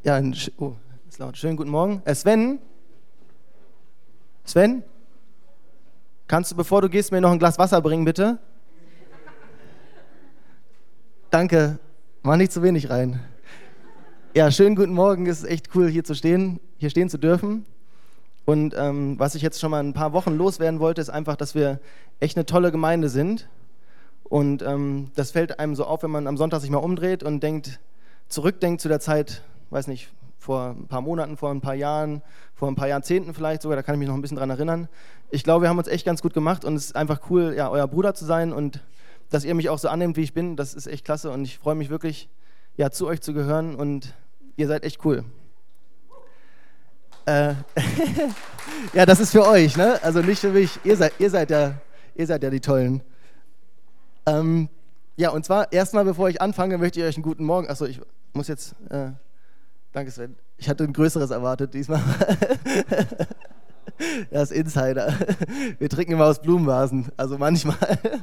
Ja, ist laut. Schönen guten Morgen. Sven? Sven? Kannst du, bevor du gehst, mir noch ein Glas Wasser bringen, bitte? Danke. Mach nicht zu wenig rein. Ja, schönen guten Morgen. Es ist echt cool, hier stehen zu dürfen. Und was ich jetzt schon mal ein paar Wochen loswerden wollte, ist einfach, dass wir echt eine tolle Gemeinde sind. Und das fällt einem so auf, wenn man am Sonntag sich mal umdreht und zurückdenkt zu der Zeit, weiß nicht, vor ein paar Monaten, vor ein paar Jahren, vor ein paar Jahrzehnten vielleicht sogar, da kann ich mich noch ein bisschen dran erinnern. Ich glaube, wir haben uns echt ganz gut gemacht und es ist einfach cool, ja, euer Bruder zu sein und dass ihr mich auch so annehmt, wie ich bin, das ist echt klasse und ich freue mich wirklich, ja, zu euch zu gehören und ihr seid echt cool. Ja, das ist für euch, ne? Also nicht für mich, ihr seid ja die Tollen. Ja, und zwar erstmal, bevor ich anfange, möchte ich euch einen guten Morgen. Achso, ich muss jetzt. Danke, Sven. Ich hatte ein größeres erwartet diesmal. Das ist Insider. Wir trinken immer aus Blumenvasen, also manchmal.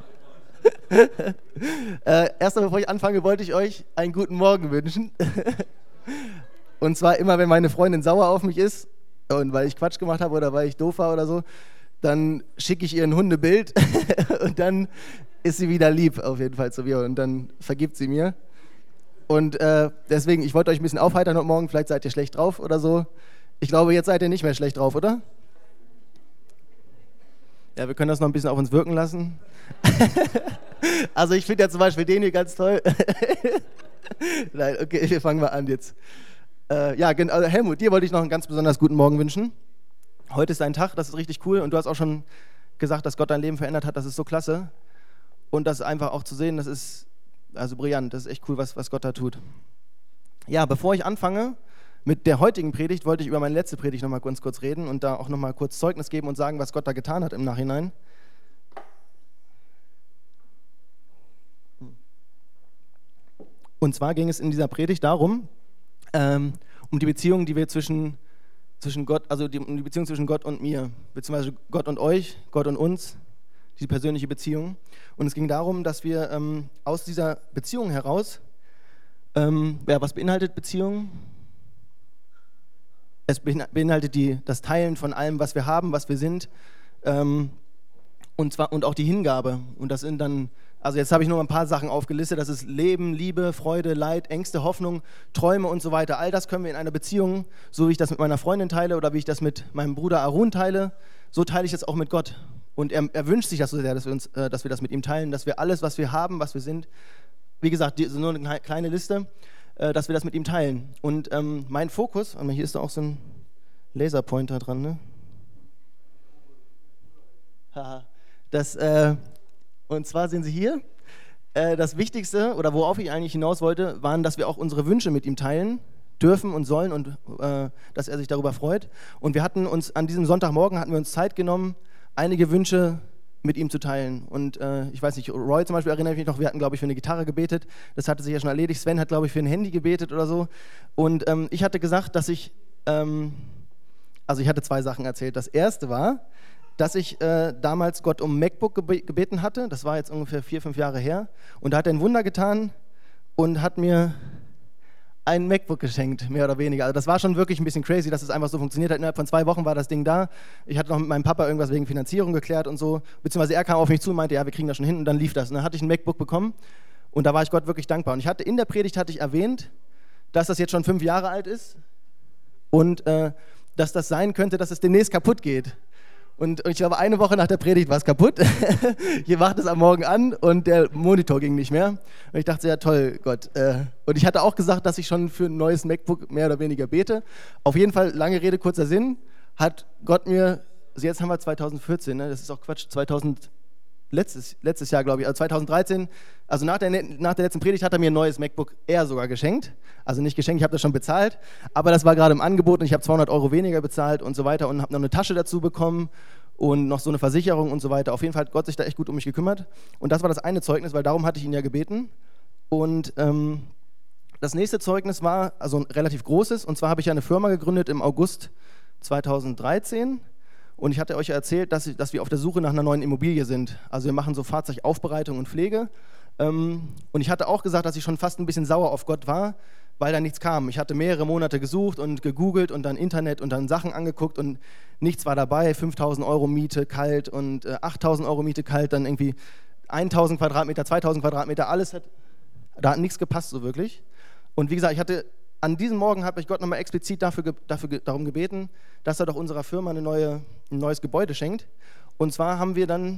Erstmal, bevor ich anfange, wollte ich euch einen guten Morgen wünschen. Und zwar immer, wenn meine Freundin sauer auf mich ist und weil ich Quatsch gemacht habe oder weil ich doof war oder so, dann schicke ich ihr ein Hundebild und dann ist sie wieder lieb, auf jeden Fall zu mir und dann vergibt sie mir. Und deswegen, ich wollte euch ein bisschen aufheitern heute Morgen, vielleicht seid ihr schlecht drauf oder so. Ich glaube, jetzt seid ihr nicht mehr schlecht drauf, oder? Ja, wir können das noch ein bisschen auf uns wirken lassen. Also ich finde ja zum Beispiel den hier ganz toll. Nein, okay, wir fangen mal an jetzt. Ja, also Helmut, dir wollte ich noch einen ganz besonders guten Morgen wünschen. Heute ist dein Tag, das ist richtig cool und du hast auch schon gesagt, dass Gott dein Leben verändert hat, das ist so klasse. Und das einfach auch zu sehen, das ist also brillant, das ist echt cool, was Gott da tut. Ja, bevor ich anfange mit der heutigen Predigt, wollte ich über meine letzte Predigt nochmal ganz kurz reden und da auch nochmal kurz Zeugnis geben und sagen, was Gott da getan hat im Nachhinein. Und zwar ging es in dieser Predigt darum, um die Beziehung, die wir zwischen Gott, also um die Beziehung zwischen Gott und mir, beziehungsweise Gott und euch, Gott und uns, die persönliche Beziehung. Und es ging darum, dass wir aus dieser Beziehung heraus, was beinhaltet Beziehung? Es beinhaltet das Teilen von allem, was wir haben, was wir sind, und auch die Hingabe. Und das sind dann, also jetzt habe ich nur ein paar Sachen aufgelistet, das ist Leben, Liebe, Freude, Leid, Ängste, Hoffnung, Träume und so weiter. All das können wir in einer Beziehung, so wie ich das mit meiner Freundin teile oder wie ich das mit meinem Bruder Arun teile, so teile ich das auch mit Gott. Und er wünscht sich das so sehr, dass wir das mit ihm teilen, dass wir alles, was wir haben, was wir sind, wie gesagt, nur eine kleine Liste, dass wir das mit ihm teilen. Und mein Fokus, hier ist da auch so ein Laserpointer dran, ne? Haha. Und zwar sehen Sie hier, das Wichtigste, oder worauf ich eigentlich hinaus wollte, waren, dass wir auch unsere Wünsche mit ihm teilen dürfen und sollen und dass er sich darüber freut. Und wir hatten uns an diesem Sonntagmorgen Zeit genommen, einige Wünsche mit ihm zu teilen. Und ich weiß nicht, Roy zum Beispiel erinnere ich mich noch, wir hatten, glaube ich, für eine Gitarre gebetet. Das hatte sich ja schon erledigt. Sven hat, glaube ich, für ein Handy gebetet oder so. Und ich hatte gesagt, dass ich hatte zwei Sachen erzählt. Das erste war, dass ich damals Gott um MacBook gebeten hatte. Das war jetzt ungefähr 4-5 Jahre her. Und da hat er ein Wunder getan und hat mir ein MacBook geschenkt, mehr oder weniger. Also das war schon wirklich ein bisschen crazy, dass es einfach so funktioniert hat. Innerhalb von 2 Wochen war das Ding da. Ich hatte noch mit meinem Papa irgendwas wegen Finanzierung geklärt und so. Beziehungsweise er kam auf mich zu und meinte, ja, wir kriegen das schon hin. Und dann lief das. Und dann hatte ich ein MacBook bekommen und da war ich Gott wirklich dankbar. Und in der Predigt hatte ich erwähnt, dass das jetzt schon 5 Jahre alt ist und dass das sein könnte, dass es demnächst kaputt geht. Und ich glaube, eine Woche nach der Predigt war es kaputt. Ich wachte es am Morgen an und der Monitor ging nicht mehr. Und ich dachte, ja toll, Gott. Und ich hatte auch gesagt, dass ich schon für ein neues MacBook mehr oder weniger bete. Auf jeden Fall, lange Rede, kurzer Sinn, hat Gott mir, also jetzt haben wir 2014, ne? Das ist auch Quatsch, letztes Jahr, glaube ich, also 2013, also nach der letzten Predigt hat er mir ein neues MacBook Air sogar geschenkt. Also nicht geschenkt, ich habe das schon bezahlt, aber das war gerade im Angebot und ich habe 200 € weniger bezahlt und so weiter und habe noch eine Tasche dazu bekommen und noch so eine Versicherung und so weiter. Auf jeden Fall hat Gott sich da echt gut um mich gekümmert und das war das eine Zeugnis, weil darum hatte ich ihn ja gebeten. Und das nächste Zeugnis war also ein relativ großes, und zwar habe ich ja eine Firma gegründet im August 2013. Und ich hatte euch ja erzählt, dass wir auf der Suche nach einer neuen Immobilie sind. Also wir machen so Fahrzeugaufbereitung und Pflege. Und ich hatte auch gesagt, dass ich schon fast ein bisschen sauer auf Gott war, weil da nichts kam. Ich hatte mehrere Monate gesucht und gegoogelt und dann Internet und dann Sachen angeguckt und nichts war dabei. 5.000 Euro Miete kalt und 8.000 Euro Miete kalt, dann irgendwie 1.000 Quadratmeter, 2.000 Quadratmeter, da hat nichts gepasst so wirklich. Und wie gesagt, an diesem Morgen habe ich Gott nochmal explizit darum gebeten, dass er doch unserer Firma ein neues Gebäude schenkt. Und zwar haben wir dann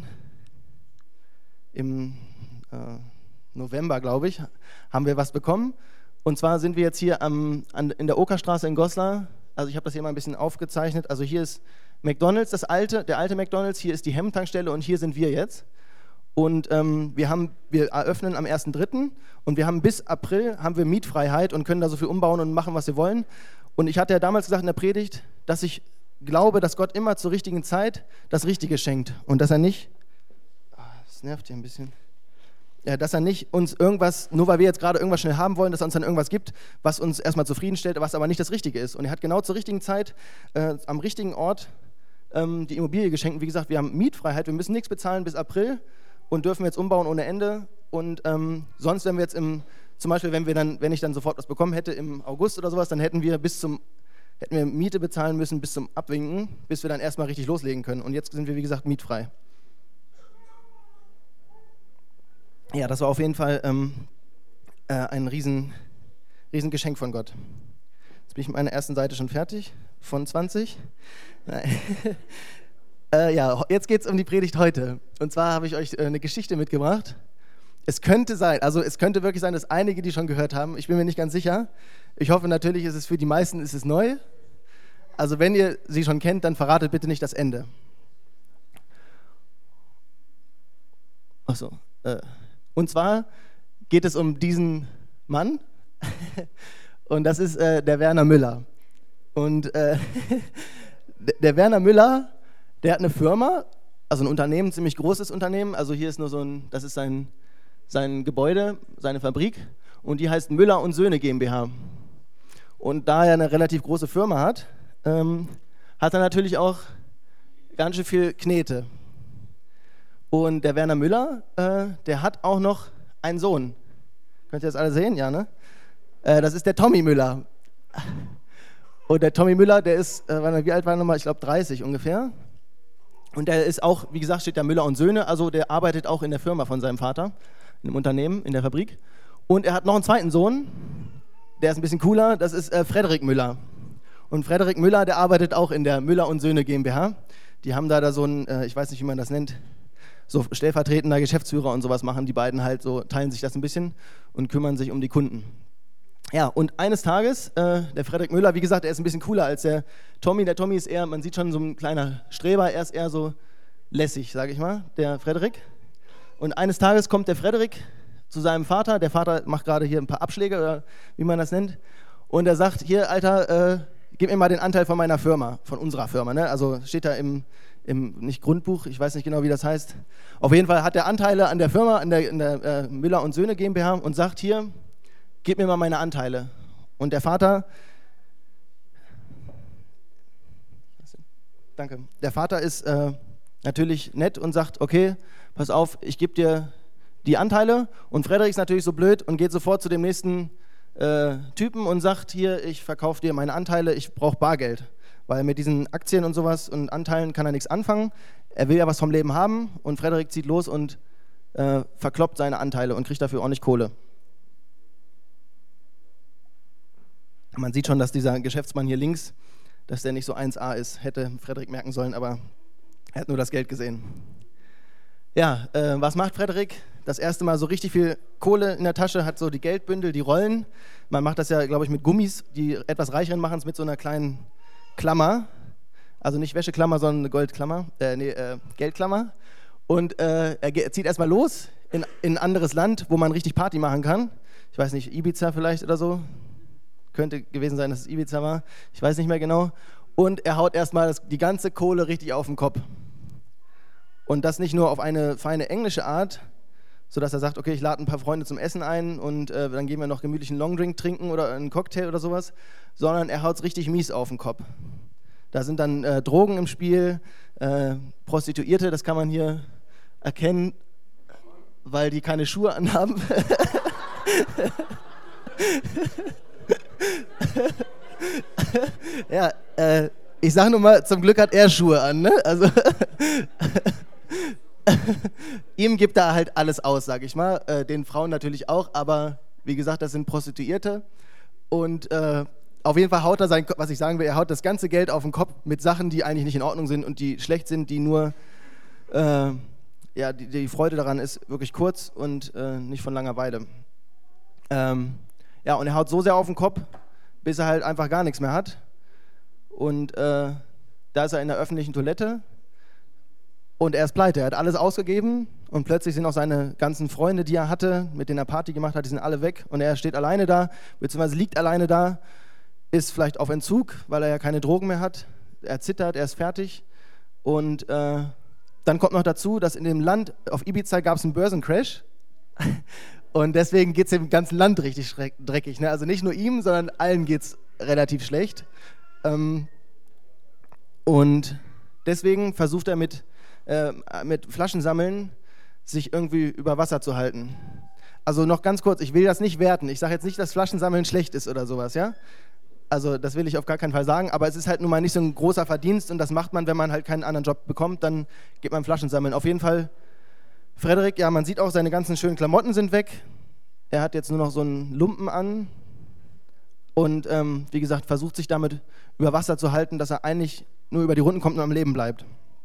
im November, glaube ich, haben wir was bekommen. Und zwar sind wir jetzt hier in der Okerstraße in Goslar. Also ich habe das hier mal ein bisschen aufgezeichnet. Also hier ist McDonald's, der alte McDonald's, hier ist die Hemmtankstelle und hier sind wir jetzt. Und wir eröffnen am 1.3. und wir haben bis April haben wir Mietfreiheit und können da so viel umbauen und machen, was wir wollen. Und ich hatte ja damals gesagt in der Predigt, dass ich glaube, dass Gott immer zur richtigen Zeit das Richtige schenkt und dass er nicht, das nervt hier ein bisschen, ja, dass er nicht uns irgendwas, nur weil wir jetzt gerade irgendwas schnell haben wollen, dass er uns dann irgendwas gibt, was uns erstmal zufriedenstellt, was aber nicht das Richtige ist. Und er hat genau zur richtigen Zeit am richtigen Ort die Immobilie geschenkt. Und wie gesagt, wir haben Mietfreiheit, wir müssen nichts bezahlen bis April und dürfen jetzt umbauen ohne Ende. Und sonst, wenn wir jetzt zum Beispiel, wenn ich dann sofort was bekommen hätte im August oder sowas, dann hätten wir Miete bezahlen müssen bis zum Abwinken, bis wir dann erstmal richtig loslegen können. Und jetzt sind wir, wie gesagt, mietfrei. Ja, das war auf jeden Fall ein riesen Geschenk von Gott. Jetzt bin ich mit meiner ersten Seite schon fertig, von 20. Ja, jetzt geht es um die Predigt heute. Und zwar habe ich euch eine Geschichte mitgebracht. Es könnte wirklich sein, dass einige die schon gehört haben. Ich bin mir nicht ganz sicher. Ich hoffe natürlich, für die meisten ist es neu. Also wenn ihr sie schon kennt, dann verratet bitte nicht das Ende. Achso. Und zwar geht es um diesen Mann. Und das ist der Werner Müller. Und der Werner Müller, der hat eine Firma, also ein Unternehmen, ein ziemlich großes Unternehmen. Also hier ist das ist sein Gebäude, seine Fabrik. Und die heißt Müller und Söhne GmbH. Und da er eine relativ große Firma hat, hat er natürlich auch ganz schön viel Knete. Und der Werner Müller, der hat auch noch einen Sohn. Könnt ihr das alle sehen? Ja, ne? Das ist der Tommy Müller. Und der Tommy Müller, der ist, wie alt war er nochmal? Ich glaube 30 ungefähr. Und der ist auch, wie gesagt, steht da Müller und Söhne, also der arbeitet auch in der Firma von seinem Vater, in dem Unternehmen, in der Fabrik. Und er hat noch einen zweiten Sohn, der ist ein bisschen cooler, das ist Frederik Müller. Und Frederik Müller, der arbeitet auch in der Müller und Söhne GmbH. Die haben da so einen, ich weiß nicht, wie man das nennt, so stellvertretender Geschäftsführer und sowas machen die beiden halt so, teilen sich das ein bisschen und kümmern sich um die Kunden. Ja, und eines Tages, der Frederik Müller, wie gesagt, er ist ein bisschen cooler als der Tommy. Der Tommy ist eher, man sieht schon so ein kleiner Streber, er ist eher so lässig, sage ich mal, der Frederik. Und eines Tages kommt der Frederik zu seinem Vater. Der Vater macht gerade hier ein paar Abschläge, oder wie man das nennt. Und er sagt, hier, Alter, gib mir mal den Anteil von meiner Firma, von unserer Firma. Ne? Also steht da im nicht Grundbuch, ich weiß nicht genau, wie das heißt. Auf jeden Fall hat er Anteile an der Firma, in der Müller und Söhne GmbH und sagt, hier, gib mir mal meine Anteile. Und der Vater, der Vater ist natürlich nett und sagt, okay, pass auf, ich gebe dir die Anteile. Und Frederik ist natürlich so blöd und geht sofort zu dem nächsten Typen und sagt, hier, ich verkaufe dir meine Anteile, ich brauche Bargeld. Weil mit diesen Aktien und sowas und Anteilen kann er nichts anfangen. Er will ja was vom Leben haben und Frederik zieht los und verkloppt seine Anteile und kriegt dafür ordentlich Kohle. Man sieht schon, dass dieser Geschäftsmann hier links, dass der nicht so 1A ist, hätte Frederik merken sollen, aber er hat nur das Geld gesehen. Ja, was macht Frederik? Das erste Mal so richtig viel Kohle in der Tasche, hat so die Geldbündel, die Rollen. Man macht das ja, glaube ich, mit Gummis. Die etwas Reicheren machen es mit so einer kleinen Klammer. Also nicht Wäscheklammer, sondern eine Goldklammer, Geldklammer. Und er zieht erstmal los in ein anderes Land, wo man richtig Party machen kann. Ich weiß nicht, Ibiza vielleicht oder so. Könnte gewesen sein, dass es Ibiza war. Ich weiß nicht mehr genau. Und er haut erstmal die ganze Kohle richtig auf den Kopf. Und das nicht nur auf eine feine englische Art, sodass er sagt, okay, ich lade ein paar Freunde zum Essen ein und dann gehen wir noch gemütlich einen Longdrink trinken oder einen Cocktail oder sowas, sondern er haut es richtig mies auf den Kopf. Da sind dann Drogen im Spiel, Prostituierte, das kann man hier erkennen, weil die keine Schuhe anhaben. Ja, ich sage nur mal, zum Glück hat er Schuhe an, ne? Also ihm gibt er halt alles aus, sage ich mal. Den Frauen natürlich auch, aber wie gesagt, das sind Prostituierte. Und auf jeden Fall haut er was ich sagen will, er haut das ganze Geld auf den Kopf mit Sachen, die eigentlich nicht in Ordnung sind und die schlecht sind, die nur, ja, die Freude daran ist wirklich kurz und nicht von langer Weile. Ja, und er haut so sehr auf den Kopf, bis er halt einfach gar nichts mehr hat. Und da ist er in der öffentlichen Toilette und er ist pleite. Er hat alles ausgegeben und plötzlich sind auch seine ganzen Freunde, die er hatte, mit denen er Party gemacht hat, die sind alle weg. Und er steht alleine da, beziehungsweise liegt alleine da, ist vielleicht auf Entzug, weil er ja keine Drogen mehr hat. Er zittert, er ist fertig. Und dann kommt noch dazu, dass in dem Land, auf Ibiza gab es einen Börsencrash. Und deswegen geht es dem ganzen Land richtig dreckig. Ne? Also nicht nur ihm, sondern allen geht es relativ schlecht. Und deswegen versucht er mit Flaschensammeln sich irgendwie über Wasser zu halten. Also noch ganz kurz, ich will das nicht werten. Ich sage jetzt nicht, dass Flaschensammeln schlecht ist oder sowas, ja? Also das will ich auf gar keinen Fall sagen, aber es ist halt nun mal nicht so ein großer Verdienst und das macht man, wenn man halt keinen anderen Job bekommt, dann geht man Flaschensammeln. Auf jeden Fall, Frederik, ja, man sieht auch, seine ganzen schönen Klamotten sind weg. Er hat jetzt nur noch so einen Lumpen an und wie gesagt, versucht sich damit über Wasser zu halten, dass er eigentlich nur über die Runden kommt und am Leben bleibt.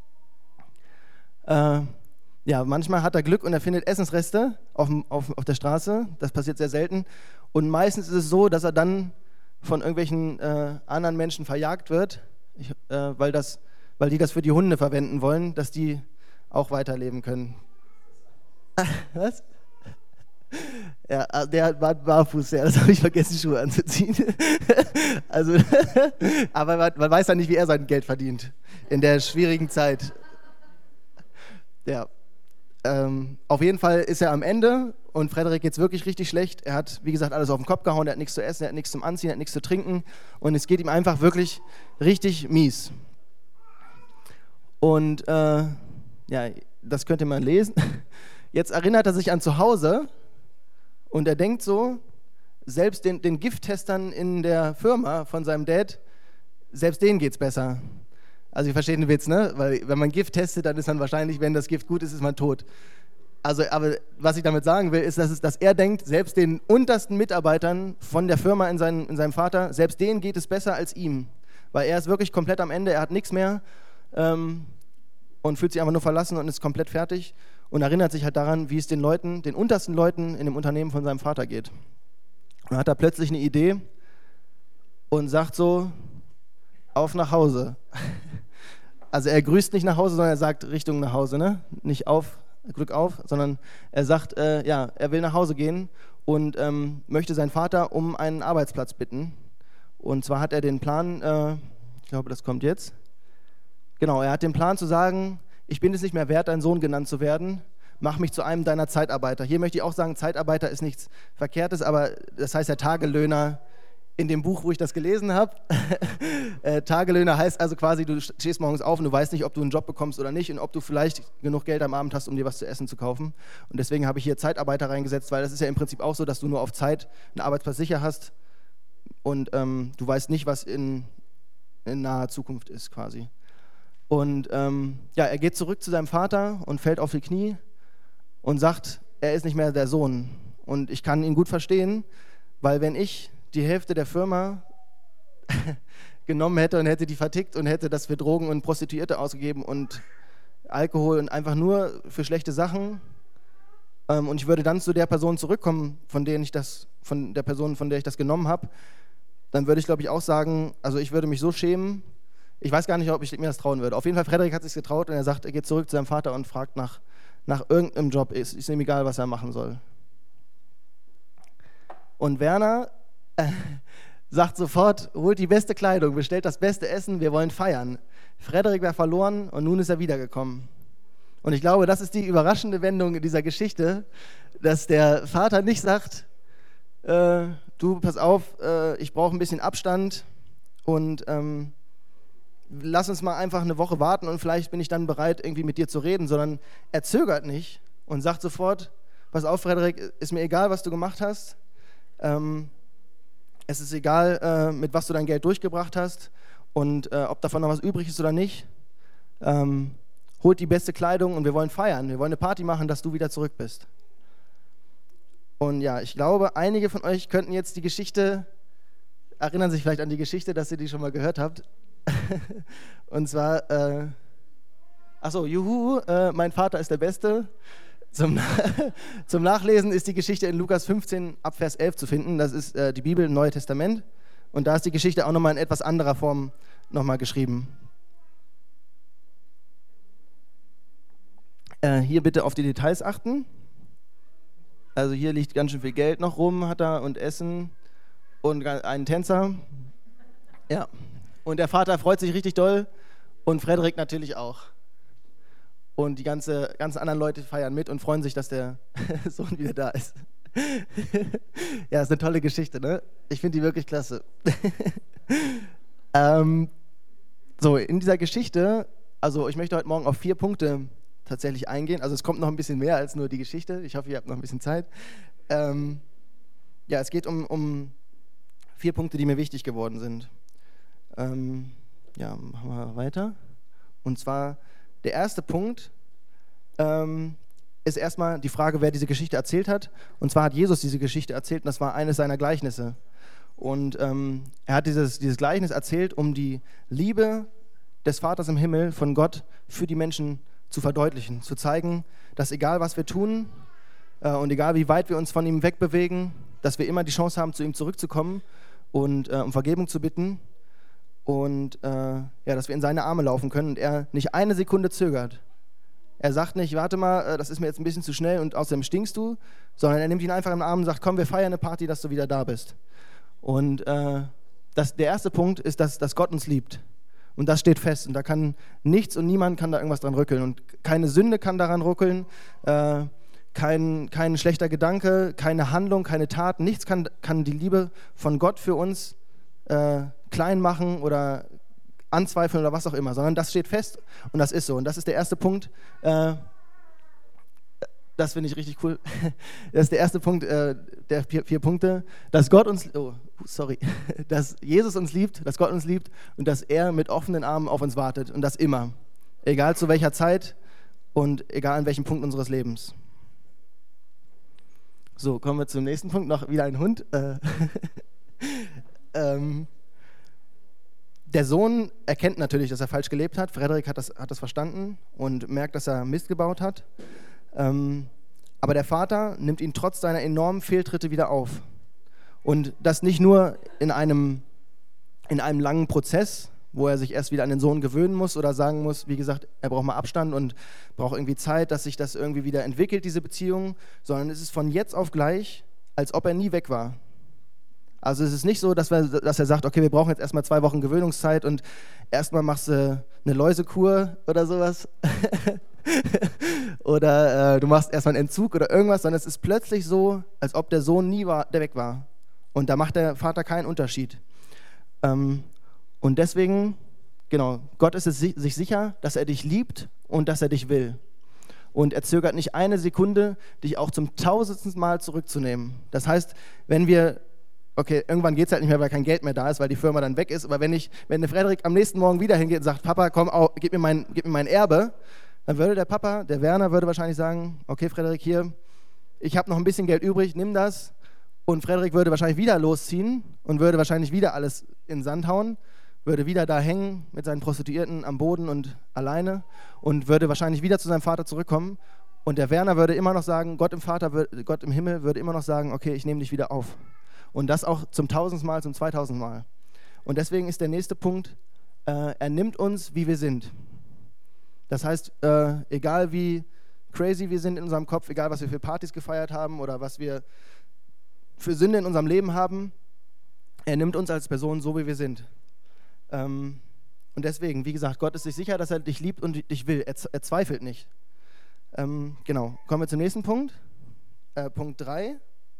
Ja, manchmal hat er Glück und er findet Essensreste auf der Straße. Das passiert sehr selten. Und meistens ist es so, dass er dann von irgendwelchen anderen Menschen verjagt wird, weil die das für die Hunde verwenden wollen, dass die auch weiterleben können. Was? Ja, der war barfuß, ja, das habe ich vergessen, Schuhe anzuziehen. Also, aber man weiß ja nicht, wie er sein Geld verdient in der schwierigen Zeit. Ja, auf jeden Fall ist er am Ende und Frederik geht es wirklich richtig schlecht. Er hat, wie gesagt, alles auf den Kopf gehauen, er hat nichts zu essen, er hat nichts zum Anziehen, er hat nichts zu trinken und es geht ihm einfach wirklich richtig mies. Und ja, das könnt ihr mal lesen. Jetzt erinnert er sich an zu Hause und er denkt so, selbst den Gifttestern in der Firma von seinem Dad, selbst denen geht es besser. Also ihr versteht den Witz, ne? Weil wenn man Gift testet, dann ist man wahrscheinlich, wenn das Gift gut ist, ist man tot. Also, aber was ich damit sagen will, ist, dass er denkt, selbst den untersten Mitarbeitern von der Firma in seinem Vater, selbst denen geht es besser als ihm. Weil er ist wirklich komplett am Ende, er hat nichts mehr und fühlt sich einfach nur verlassen und ist komplett fertig und erinnert sich halt daran, wie es den untersten Leuten in dem Unternehmen von seinem Vater geht. Und dann hat er plötzlich eine Idee und sagt so, auf nach Hause. Also er grüßt nicht nach Hause, sondern er sagt Richtung nach Hause, ne? Nicht Glück auf, sondern er sagt, ja, er will nach Hause gehen und möchte seinen Vater um einen Arbeitsplatz bitten. Und zwar hat er den Plan, ich glaube, das kommt jetzt. Genau, er hat den Plan zu sagen, ich bin es nicht mehr wert, dein Sohn genannt zu werden, mach mich zu einem deiner Zeitarbeiter. Hier möchte ich auch sagen, Zeitarbeiter ist nichts Verkehrtes, aber das heißt ja Tagelöhner. In dem Buch, wo ich das gelesen habe, Tagelöhner heißt also quasi, du stehst morgens auf und du weißt nicht, ob du einen Job bekommst oder nicht und ob du vielleicht genug Geld am Abend hast, um dir was zu essen zu kaufen. Und deswegen habe ich hier Zeitarbeiter reingesetzt, weil das ist ja im Prinzip auch so, dass du nur auf Zeit einen Arbeitsplatz sicher hast und du weißt nicht, was in naher Zukunft ist quasi. Und ja, er geht zurück zu seinem Vater und fällt auf die Knie und sagt, er ist nicht mehr der Sohn. Und ich kann ihn gut verstehen, weil wenn ich die Hälfte der Firma genommen hätte und hätte die vertickt und hätte das für Drogen und Prostituierte ausgegeben und Alkohol und einfach nur für schlechte Sachen und ich würde dann zu der Person zurückkommen, von der ich das genommen habe, dann würde ich, glaube ich, auch sagen, also ich würde mich so schämen, ich weiß gar nicht, ob ich mir das trauen würde. Auf jeden Fall, Frederik hat sich getraut und er sagt, er geht zurück zu seinem Vater und fragt nach irgendeinem Job. Ist ihm egal, was er machen soll. Und Werner sagt sofort, holt die beste Kleidung, bestellt das beste Essen, wir wollen feiern. Frederik war verloren und nun ist er wiedergekommen. Und ich glaube, das ist die überraschende Wendung in dieser Geschichte, dass der Vater nicht sagt, du, pass auf, ich brauche ein bisschen Abstand und lass uns mal einfach eine Woche warten und vielleicht bin ich dann bereit, irgendwie mit dir zu reden, sondern er zögert nicht und sagt sofort, pass auf, Frederik, ist mir egal, was du gemacht hast, Es ist egal, mit was du dein Geld durchgebracht hast und ob davon noch was übrig ist oder nicht. Holt die beste Kleidung und wir wollen feiern. Wir wollen eine Party machen, dass du wieder zurück bist. Und ja, ich glaube, einige von euch könnten jetzt die Geschichte, erinnern sich vielleicht an die Geschichte, dass ihr die schon mal gehört habt. Und zwar, juhu, mein Vater ist der Beste. Zum Nachlesen ist die Geschichte in Lukas 15 ab Vers 11 zu finden. Das ist die Bibel im Neuen Testament. Und da ist die Geschichte auch nochmal in etwas anderer Form nochmal geschrieben. Hier bitte auf die Details achten. Also hier liegt ganz schön viel Geld noch rum, hat er, und Essen und einen Tänzer. Ja. Und der Vater freut sich richtig doll und Frederik natürlich auch. Und die ganzen anderen Leute feiern mit und freuen sich, dass der Sohn wieder da ist. Ja, ist eine tolle Geschichte, ne? Ich finde die wirklich klasse. So, in dieser Geschichte, also ich möchte heute Morgen auf 4 Punkte tatsächlich eingehen. Also es kommt noch ein bisschen mehr als nur die Geschichte. Ich hoffe, ihr habt noch ein bisschen Zeit. Ja, es geht um 4 Punkte, die mir wichtig geworden sind. Ja, machen wir weiter. Und zwar der erste Punkt ist erstmal die Frage, wer diese Geschichte erzählt hat. Und zwar hat Jesus diese Geschichte erzählt und das war eines seiner Gleichnisse. Und er hat dieses Gleichnis erzählt, um die Liebe des Vaters im Himmel von Gott für die Menschen zu verdeutlichen, zu zeigen, dass egal was wir tun und egal wie weit wir uns von ihm wegbewegen, dass wir immer die Chance haben, zu ihm zurückzukommen und um Vergebung zu bitten und ja, dass wir in seine Arme laufen können und er nicht eine Sekunde zögert. Er sagt nicht, warte mal, das ist mir jetzt ein bisschen zu schnell und außerdem stinkst du, sondern er nimmt ihn einfach im Arm und sagt, komm, wir feiern eine Party, dass du wieder da bist. Und der erste Punkt ist, dass Gott uns liebt. Und das steht fest. Und da kann nichts und niemand kann da irgendwas dran rütteln. Und keine Sünde kann daran rütteln, kein schlechter Gedanke, keine Handlung, keine Tat. Nichts kann die Liebe von Gott für uns klein machen oder anzweifeln oder was auch immer. Sondern das steht fest und das ist so. Und das ist der erste Punkt. Das finde ich richtig cool. Das ist der erste Punkt der 4 Punkte, dass Jesus uns liebt, dass Gott uns liebt und dass er mit offenen Armen auf uns wartet und das immer. Egal zu welcher Zeit und egal an welchem Punkt unseres Lebens. So, kommen wir zum nächsten Punkt, noch wieder ein Hund. Der Sohn erkennt natürlich, dass er falsch gelebt hat. Frederik hat das verstanden und merkt, dass er Mist gebaut hat. Aber der Vater nimmt ihn trotz seiner enormen Fehltritte wieder auf. Und das nicht nur in einem langen Prozess, wo er sich erst wieder an den Sohn gewöhnen muss oder sagen muss, wie gesagt, er braucht mal Abstand und braucht irgendwie Zeit, dass sich das irgendwie wieder entwickelt, diese Beziehung, sondern es ist von jetzt auf gleich, als ob er nie weg war. Also es ist nicht so, dass er sagt, okay, wir brauchen jetzt erstmal 2 Wochen Gewöhnungszeit und erstmal machst du eine Läusekur oder sowas. Oder du machst erstmal einen Entzug oder irgendwas, sondern es ist plötzlich so, als ob der Sohn der weg war. Und da macht der Vater keinen Unterschied. Und deswegen, genau, Gott ist sich sicher, dass er dich liebt und dass er dich will. Und er zögert nicht eine Sekunde, dich auch zum 1000. Mal zurückzunehmen. Das heißt, okay, irgendwann geht es halt nicht mehr, weil kein Geld mehr da ist, weil die Firma dann weg ist, aber wenn der Frederik am nächsten Morgen wieder hingeht und sagt, Papa, komm, gib mir mein Erbe, dann würde der Papa, der Werner, würde wahrscheinlich sagen, okay, Frederik, hier, ich habe noch ein bisschen Geld übrig, nimm das. Und Frederik würde wahrscheinlich wieder losziehen und würde wahrscheinlich wieder alles in den Sand hauen, würde wieder da hängen mit seinen Prostituierten am Boden und alleine und würde wahrscheinlich wieder zu seinem Vater zurückkommen. Und der Werner würde immer noch sagen, Gott im Himmel würde immer noch sagen, okay, ich nehme dich wieder auf. Und das auch zum 1000. Mal, zum 2000. Mal. Und deswegen ist der nächste Punkt, er nimmt uns, wie wir sind. Das heißt, egal wie crazy wir sind in unserem Kopf, egal was wir für Partys gefeiert haben oder was wir für Sünde in unserem Leben haben, er nimmt uns als Person so, wie wir sind. Und deswegen, wie gesagt, Gott ist sich sicher, dass er dich liebt und dich will. Er zweifelt nicht. Genau, kommen wir zum nächsten Punkt. Punkt 3.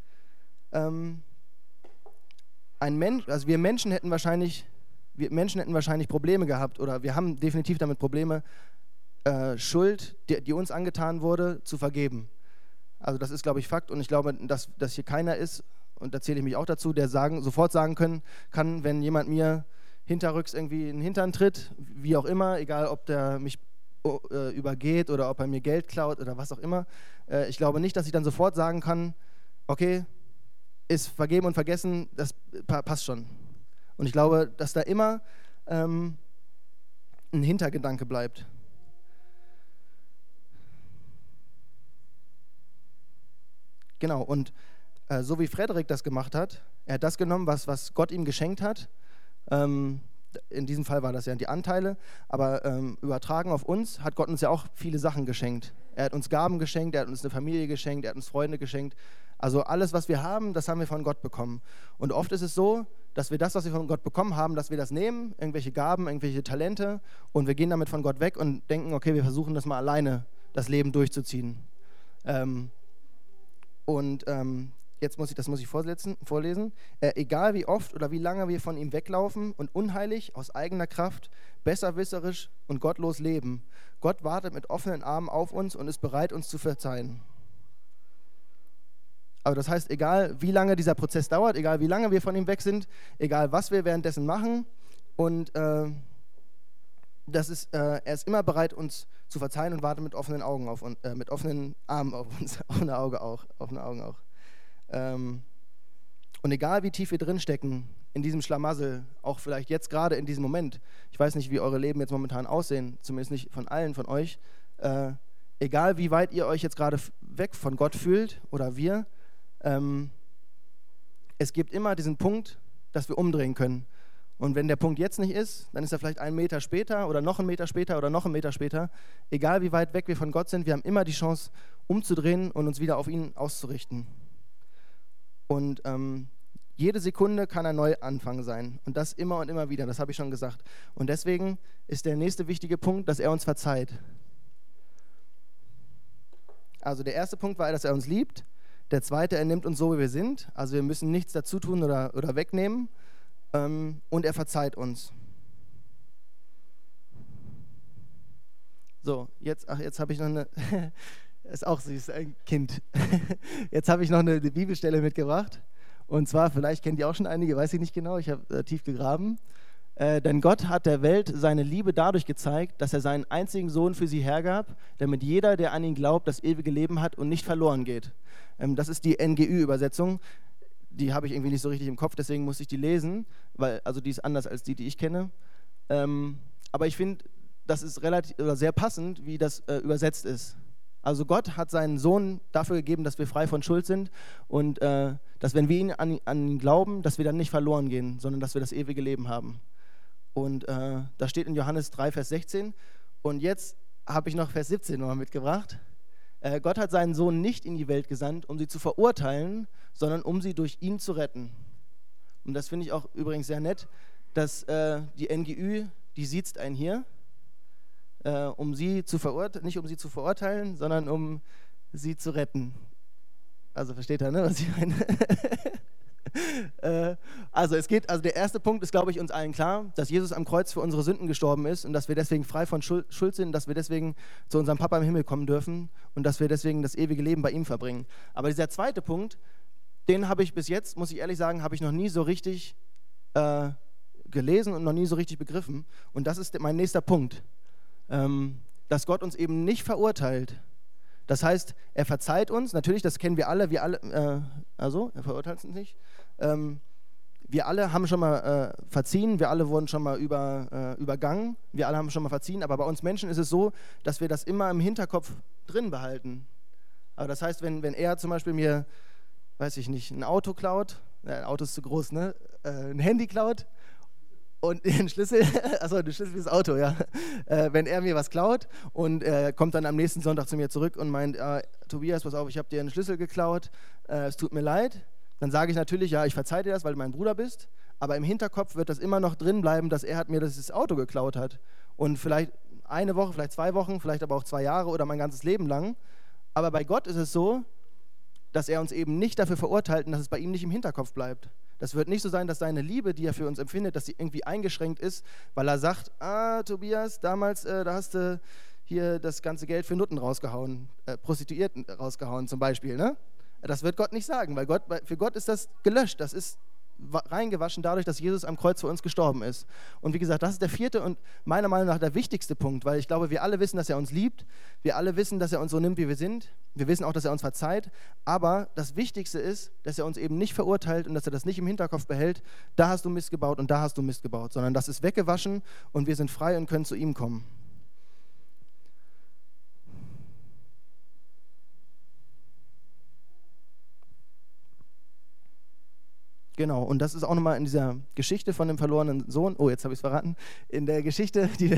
Wir Menschen hätten wahrscheinlich Probleme gehabt oder wir haben definitiv damit Probleme, Schuld, die uns angetan wurde, zu vergeben. Also das ist, glaube ich, Fakt und ich glaube, dass hier keiner ist und da zähle ich mich auch dazu, der sofort sagen kann, wenn jemand mir hinterrücks irgendwie in den Hintern tritt, wie auch immer, egal ob der mich übergeht oder ob er mir Geld klaut oder was auch immer. Ich glaube nicht, dass ich dann sofort sagen kann, okay, ist vergeben und vergessen, das passt schon. Und ich glaube, dass da immer ein Hintergedanke bleibt. Genau, und so wie Frederik das gemacht hat, er hat das genommen, was Gott ihm geschenkt hat. In diesem Fall war das ja die Anteile, aber übertragen auf uns hat Gott uns ja auch viele Sachen geschenkt. Er hat uns Gaben geschenkt, er hat uns eine Familie geschenkt, er hat uns Freunde geschenkt. Also alles, was wir haben, das haben wir von Gott bekommen. Und oft ist es so, dass wir das, was wir von Gott bekommen haben, dass wir das nehmen, irgendwelche Gaben, irgendwelche Talente, und wir gehen damit von Gott weg und denken, okay, wir versuchen das mal alleine, das Leben durchzuziehen. Jetzt muss ich vorlesen. Egal wie oft oder wie lange wir von ihm weglaufen und unheilig, aus eigener Kraft, besserwisserisch und gottlos leben, Gott wartet mit offenen Armen auf uns und ist bereit, uns zu verzeihen. Also das heißt, egal wie lange dieser Prozess dauert, egal wie lange wir von ihm weg sind, egal was wir währenddessen machen, und er ist immer bereit, uns zu verzeihen, und wartet mit offenen Augen mit offenen Armen auf uns, offene Augen auch. Und egal wie tief wir drinstecken in diesem Schlamassel, auch vielleicht jetzt gerade in diesem Moment, ich weiß nicht, wie eure Leben jetzt momentan aussehen, zumindest nicht von allen von euch, egal wie weit ihr euch jetzt gerade weg von Gott fühlt oder wir, es gibt immer diesen Punkt, dass wir umdrehen können. Und wenn der Punkt jetzt nicht ist, dann ist er vielleicht 1 Meter später oder noch 1 Meter später oder noch 1 Meter später. Egal wie weit weg wir von Gott sind, wir haben immer die Chance, umzudrehen und uns wieder auf ihn auszurichten. Und jede Sekunde kann ein Neuanfang sein. Und das immer und immer wieder, das habe ich schon gesagt. Und deswegen ist der nächste wichtige Punkt, dass er uns verzeiht. Also der erste Punkt war, dass er uns liebt. Der zweite, er nimmt uns so, wie wir sind. Also wir müssen nichts dazu tun oder wegnehmen. Und er verzeiht uns. So, jetzt habe ich noch eine, ist auch süß, ein Kind. Jetzt habe ich noch eine Bibelstelle mitgebracht. Und zwar, vielleicht kennt ihr auch schon einige, weiß ich nicht genau, ich habe tief gegraben. Denn Gott hat der Welt seine Liebe dadurch gezeigt, dass er seinen einzigen Sohn für sie hergab, damit jeder, der an ihn glaubt, das ewige Leben hat und nicht verloren geht. Das ist die NGÜ-Übersetzung. Die habe ich irgendwie nicht so richtig im Kopf, deswegen muss ich die lesen, weil also die ist anders als die ich kenne. Aber ich finde, das ist relativ oder sehr passend, wie das übersetzt ist. Also Gott hat seinen Sohn dafür gegeben, dass wir frei von Schuld sind und dass, wenn wir an ihn glauben, dass wir dann nicht verloren gehen, sondern dass wir das ewige Leben haben. Und das steht in Johannes 3, Vers 16. Und jetzt habe ich noch Vers 17 nochmal mitgebracht. Gott hat seinen Sohn nicht in die Welt gesandt, um sie zu verurteilen, sondern um sie durch ihn zu retten. Und das finde ich auch übrigens sehr nett, dass die NGÜ, die siezt einen hier, nicht um sie zu verurteilen, sondern um sie zu retten. Also versteht ihr, ne, was ich meine? Also der erste Punkt ist, glaube ich, uns allen klar, dass Jesus am Kreuz für unsere Sünden gestorben ist und dass wir deswegen frei von Schuld sind, dass wir deswegen zu unserem Papa im Himmel kommen dürfen und dass wir deswegen das ewige Leben bei ihm verbringen. Aber dieser zweite Punkt, den habe ich bis jetzt, muss ich ehrlich sagen, habe ich noch nie so richtig gelesen und noch nie so richtig begriffen. Und das ist mein nächster Punkt, dass Gott uns eben nicht verurteilt. Das heißt, er verzeiht uns, natürlich, das kennen wir alle, also er verurteilt uns nicht. Wir alle haben schon mal verziehen, wir alle wurden schon mal übergangen, wir alle haben schon mal verziehen, aber bei uns Menschen ist es so, dass wir das immer im Hinterkopf drin behalten. Aber das heißt, wenn er zum Beispiel mir, weiß ich nicht, ein Auto klaut, ein Auto ist zu groß, ne? Ein Handy klaut und den Schlüssel, achso, den Schlüssel fürs Auto, ja. Wenn er mir was klaut und kommt dann am nächsten Sonntag zu mir zurück und meint, Tobias, pass auf, ich habe dir einen Schlüssel geklaut, es tut mir leid, dann sage ich natürlich, ja, ich verzeihe dir das, weil du mein Bruder bist, aber im Hinterkopf wird das immer noch drin bleiben, dass er mir das Auto geklaut hat. Und vielleicht eine Woche, vielleicht 2 Wochen, vielleicht aber auch 2 Jahre oder mein ganzes Leben lang. Aber bei Gott ist es so, dass er uns eben nicht dafür verurteilt und dass es bei ihm nicht im Hinterkopf bleibt. Das wird nicht so sein, dass seine Liebe, die er für uns empfindet, dass sie irgendwie eingeschränkt ist, weil er sagt, Tobias, damals, da hast du hier das ganze Geld für Nutten rausgehauen, Prostituierten rausgehauen zum Beispiel, ne? Das wird Gott nicht sagen, weil für Gott ist das gelöscht. Das ist reingewaschen dadurch, dass Jesus am Kreuz für uns gestorben ist. Und wie gesagt, das ist der vierte und meiner Meinung nach der wichtigste Punkt, weil ich glaube, wir alle wissen, dass er uns liebt. Wir alle wissen, dass er uns so nimmt, wie wir sind. Wir wissen auch, dass er uns verzeiht. Aber das Wichtigste ist, dass er uns eben nicht verurteilt und dass er das nicht im Hinterkopf behält, da hast du Mist gebaut und da hast du Mist gebaut, sondern das ist weggewaschen und wir sind frei und können zu ihm kommen. Genau, und das ist auch nochmal in dieser Geschichte von dem verlorenen Sohn, oh, jetzt habe ich es verraten, in der Geschichte, die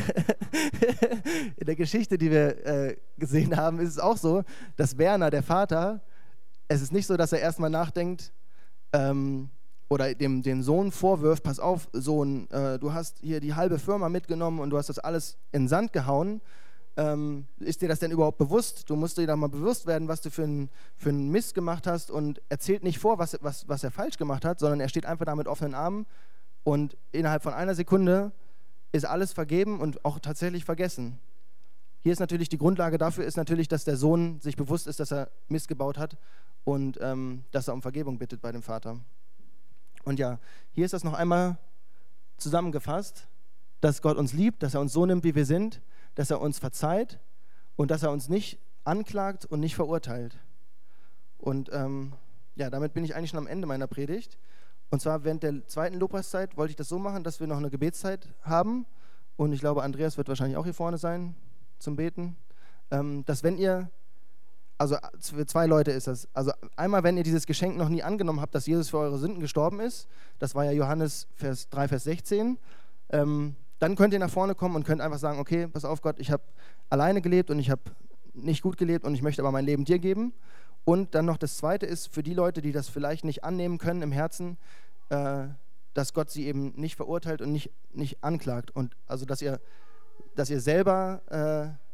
wir gesehen haben, ist es auch so, dass Werner, der Vater, es ist nicht so, dass er erstmal nachdenkt oder dem Sohn vorwirft, pass auf, Sohn, du hast hier die halbe Firma mitgenommen und du hast das alles in den Sand gehauen. Ist dir das denn überhaupt bewusst? Du musst dir da mal bewusst werden, was du für einen Mist gemacht hast, und erzählt nicht vor, was er falsch gemacht hat, sondern er steht einfach da mit offenen Armen und innerhalb von einer Sekunde ist alles vergeben und auch tatsächlich vergessen. Hier ist natürlich die Grundlage dafür, ist natürlich, dass der Sohn sich bewusst ist, dass er Mist gebaut hat und dass er um Vergebung bittet bei dem Vater. Und ja, hier ist das noch einmal zusammengefasst, dass Gott uns liebt, dass er uns so nimmt, wie wir sind, dass er uns verzeiht und dass er uns nicht anklagt und nicht verurteilt. Und ja, damit bin ich eigentlich schon am Ende meiner Predigt. Und zwar während der zweiten Lobpreiszeit wollte ich das so machen, dass wir noch eine Gebetszeit haben. Und ich glaube, Andreas wird wahrscheinlich auch hier vorne sein zum Beten. Dass wenn ihr, also für 2 Leute ist das, also einmal, wenn ihr dieses Geschenk noch nie angenommen habt, dass Jesus für eure Sünden gestorben ist, das war ja Johannes 3, Vers 16, dann könnt ihr nach vorne kommen und könnt einfach sagen, okay, pass auf Gott, ich habe alleine gelebt und ich habe nicht gut gelebt und ich möchte aber mein Leben dir geben. Und dann noch das Zweite ist, für die Leute, die das vielleicht nicht annehmen können im Herzen, dass Gott sie eben nicht verurteilt und nicht anklagt. Und also, dass ihr selber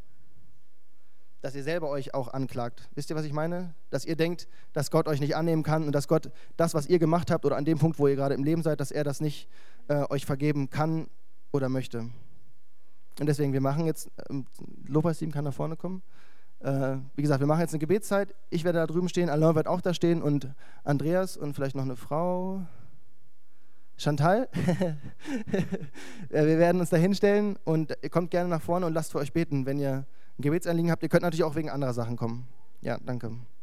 euch auch anklagt. Wisst ihr, was ich meine? Dass ihr denkt, dass Gott euch nicht annehmen kann und dass Gott das, was ihr gemacht habt oder an dem Punkt, wo ihr gerade im Leben seid, dass er das nicht euch vergeben kann oder möchte. Und deswegen, wir machen jetzt, Lobpreisteam kann nach vorne kommen. Wie gesagt, wir machen jetzt eine Gebetszeit. Ich werde da drüben stehen, Alain wird auch da stehen und Andreas und vielleicht noch eine Frau. Chantal. Wir werden uns da hinstellen und ihr kommt gerne nach vorne und lasst für euch beten, wenn ihr ein Gebetsanliegen habt. Ihr könnt natürlich auch wegen anderer Sachen kommen. Ja, danke.